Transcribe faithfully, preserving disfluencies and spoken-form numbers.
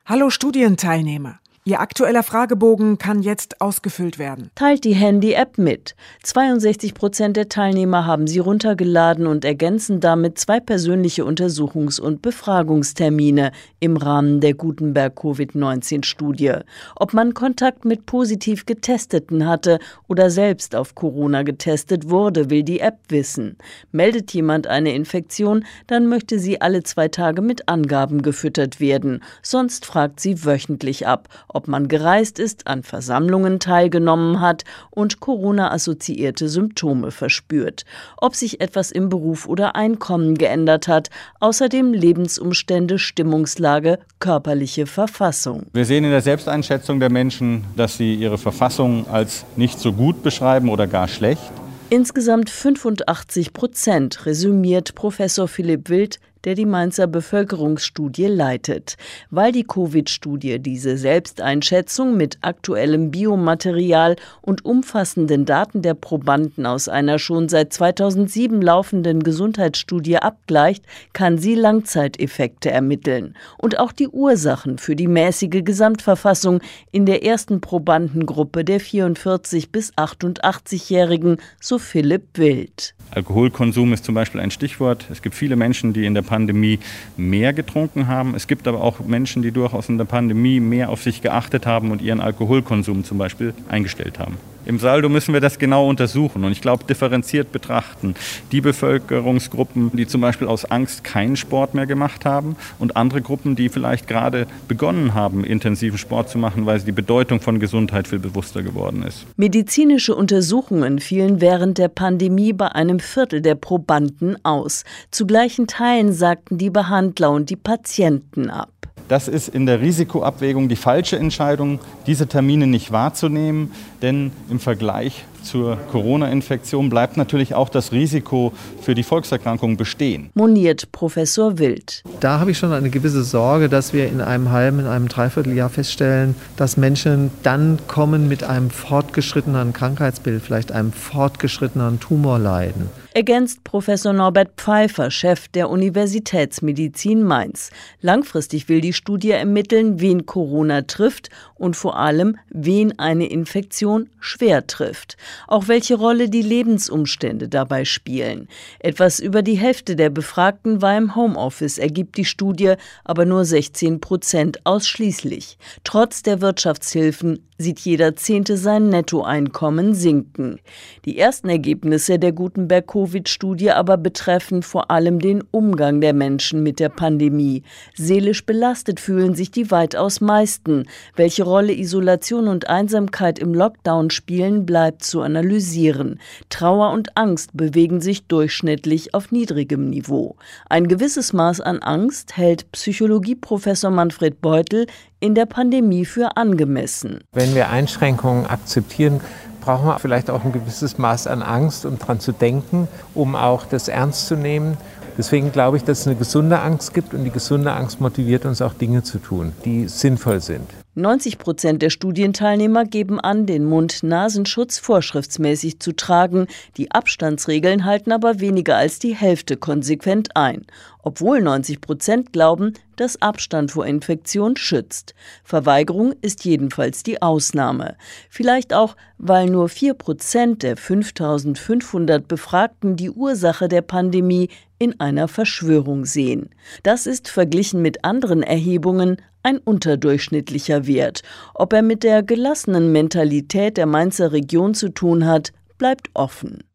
Hallo Studienteilnehmer. Ihr aktueller Fragebogen kann jetzt ausgefüllt werden. Teilt die Handy-App mit. zweiundsechzig Prozent der Teilnehmer haben sie runtergeladen und ergänzen damit zwei persönliche Untersuchungs- und Befragungstermine im Rahmen der Gutenberg-Covid neunzehn Studie. Ob man Kontakt mit positiv Getesteten hatte oder selbst auf Corona getestet wurde, will die App wissen. Meldet jemand eine Infektion, dann möchte sie alle zwei Tage mit Angaben gefüttert werden. Sonst fragt sie wöchentlich ab, ob man gereist ist, an Versammlungen teilgenommen hat und Corona-assoziierte Symptome verspürt, ob sich etwas im Beruf oder Einkommen geändert hat, außerdem Lebensumstände, Stimmungslage, körperliche Verfassung. Wir sehen in der Selbsteinschätzung der Menschen, dass sie ihre Verfassung als nicht so gut beschreiben oder gar schlecht. Insgesamt fünfundachtzig Prozent, resümiert Professor Philipp Wild, der die Mainzer Bevölkerungsstudie leitet. Weil die Covid-Studie diese Selbsteinschätzung mit aktuellem Biomaterial und umfassenden Daten der Probanden aus einer schon seit zweitausendsieben laufenden Gesundheitsstudie abgleicht, kann sie Langzeiteffekte ermitteln und auch die Ursachen für die mäßige Gesamtverfassung in der ersten Probandengruppe der vierundvierzig- bis achtundachtzigjährigen, so Philipp Wild. Alkoholkonsum ist zum Beispiel ein Stichwort. Es gibt viele Menschen, die in der Pandemie mehr getrunken haben. Es gibt aber auch Menschen, die durchaus in der Pandemie mehr auf sich geachtet haben und ihren Alkoholkonsum zum Beispiel eingestellt haben. Im Saldo müssen wir das genau untersuchen und ich glaube differenziert betrachten. Die Bevölkerungsgruppen, die zum Beispiel aus Angst keinen Sport mehr gemacht haben und andere Gruppen, die vielleicht gerade begonnen haben, intensiven Sport zu machen, weil die Bedeutung von Gesundheit viel bewusster geworden ist. Medizinische Untersuchungen fielen während der Pandemie bei einem Viertel der Probanden aus. Zu gleichen Teilen sagten die Behandler und die Patienten ab. Das ist in der Risikoabwägung die falsche Entscheidung, diese Termine nicht wahrzunehmen, denn im Vergleich zur Corona-Infektion bleibt natürlich auch das Risiko für die Volkserkrankung bestehen. Moniert Professor Wild. Da habe ich schon eine gewisse Sorge, dass wir in einem halben, in einem Dreivierteljahr feststellen, dass Menschen dann kommen mit einem fortgeschrittenen Krankheitsbild, vielleicht einem fortgeschrittenen Tumorleiden. Ergänzt Professor Norbert Pfeiffer, Chef der Universitätsmedizin Mainz. Langfristig will die Studie ermitteln, wen Corona trifft und vor allem, wen eine Infektion schwer trifft. Auch welche Rolle die Lebensumstände dabei spielen. Etwas über die Hälfte der Befragten war im Homeoffice, ergibt die Studie, aber nur sechzehn Prozent ausschließlich. Trotz der Wirtschaftshilfen sieht jeder Zehnte sein Nettoeinkommen sinken. Die ersten Ergebnisse der Gutenberg-Covid-Studie aber betreffen vor allem den Umgang der Menschen mit der Pandemie. Seelisch belastet fühlen sich die weitaus meisten. Welche Rolle Isolation und Einsamkeit im Lockdown spielen, bleibt zu analysieren. Trauer und Angst bewegen sich durchschnittlich auf niedrigem Niveau. Ein gewisses Maß an Angst hält Psychologieprofessor Manfred Beutel in der Pandemie für angemessen. Wenn wir Einschränkungen akzeptieren, brauchen wir vielleicht auch ein gewisses Maß an Angst, um dran zu denken, um auch das ernst zu nehmen. Deswegen glaube ich, dass es eine gesunde Angst gibt und die gesunde Angst motiviert uns auch Dinge zu tun, die sinnvoll sind. neunzig Prozent der Studienteilnehmer geben an, den Mund-Nasenschutz vorschriftsmäßig zu tragen. Die Abstandsregeln halten aber weniger als die Hälfte konsequent ein. Obwohl neunzig Prozent glauben, dass Abstand vor Infektion schützt. Verweigerung ist jedenfalls die Ausnahme. Vielleicht auch, weil nur vier Prozent der fünftausendfünfhundert Befragten die Ursache der Pandemie in einer Verschwörung sehen. Das ist verglichen mit anderen Erhebungen ein unterdurchschnittlicher Wert. Ob er mit der gelassenen Mentalität der Mainzer Region zu tun hat, bleibt offen.